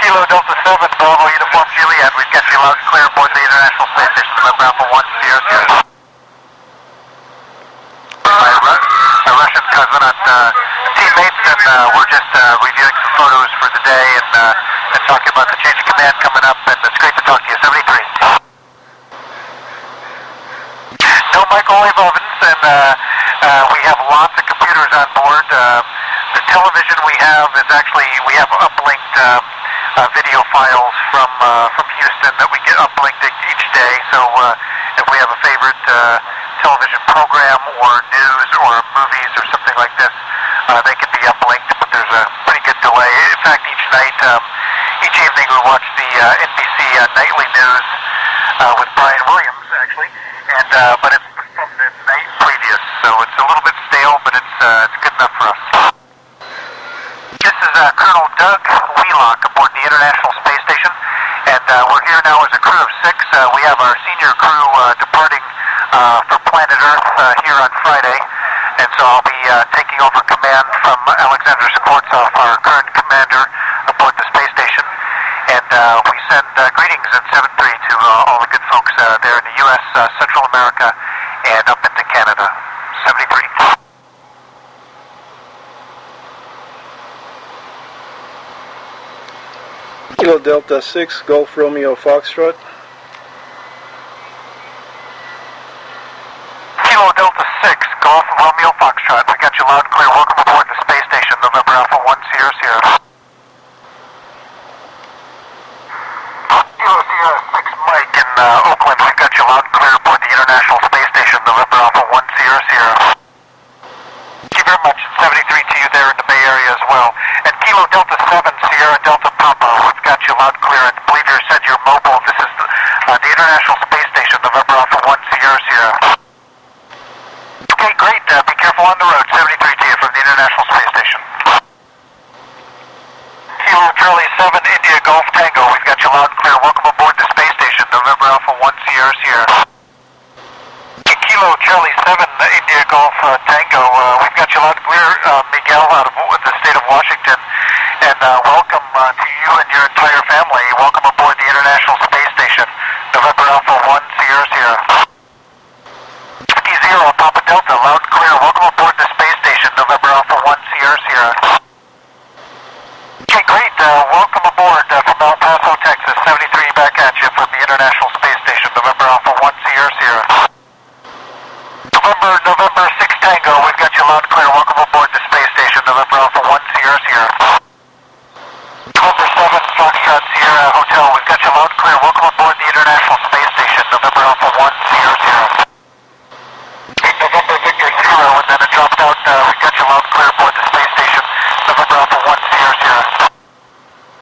Kilo Delta 7, Bravo Uniform Juliet. We've got you loud and clear aboard the International Space Station, November Alpha 1, Sierra Sierra. My Russian cosmonaut teammates, and we're just reviewing some photos for the day and talking about the change of command coming up, and it's great to talk to you. 73. No microwave ovens, and we have lots of computers on board. The television we have is actually, we have uplinked video files from Houston that we get uplinked each day. So if we have a favorite television program or news or movies or something like this, they can be uplinked, but there's a pretty good delay. In fact, each night, each evening we watch the NBC nightly news with Brian Williams, actually, and but it's from the night previous, so it's a little bit stale, but it's good enough for us. This is Colonel Doug Wheelock aboard the International Space Station, and we're here now as a crew of 6. We have our senior crew departing for planet Earth here on Friday, and so I'll be taking over command from Alexander Skvortsov, our current commander aboard the space station, and we send greetings at 7-3 to all the good folks there in the U.S., Central America, and up into Canada. 73. Kilo Delta 6, Golf Romeo Foxtrot. Kilo Delta 6, Golf Romeo Foxtrot. We got you loud and clear. Welcome aboard the space station, November Alpha 1, Sierra Sierra. Kilo Sierra 6, Mike in Oakland. We got you loud and clear aboard the International Space Station, November Alpha 1, Sierra Sierra. Thank you very much. 73 to you there in the Bay Area as well. And Kilo Delta 7, Sierra Delta Papa. We've got you loud and clear. I believe you said you're mobile. This is the International Space Station, November Alpha 1, Sierra Sierra. Okay, great. Be careful on the road. 73 to you from the International Space Station. Kilo Charlie 7, India Golf Tango. We've got you loud and clear. Welcome aboard the space station, November Alpha 1, Sierra Sierra. Kilo Charlie 7, India Golf Tango. We've got you loud and clear, Miguel, out of the state of Washington. And welcome to you and your entire family. Welcome aboard the International Space Station, November Alpha 1, Sierra Sierra. 50 Papa Delta, loud and clear. Welcome aboard the space station, November Alpha 1, Sierra Sierra. Okay, great. Welcome aboard from El Paso, Texas. 73 back at you from the International Space Station, November Alpha 1, Sierra Sierra. November 6 Tango, we've got you loud and clear. Welcome aboard the space station, November Alpha 1, Sierra Sierra. November 7 Foxtrot Sierra Hotel, we've got you loud and clear. Welcome aboard the International Space Station, November Alpha 1, Sierra Sierra. November Victor Zero, and then it dropped out. We've got you loud and clear aboard the space station, November Alpha 1, Sierra Sierra.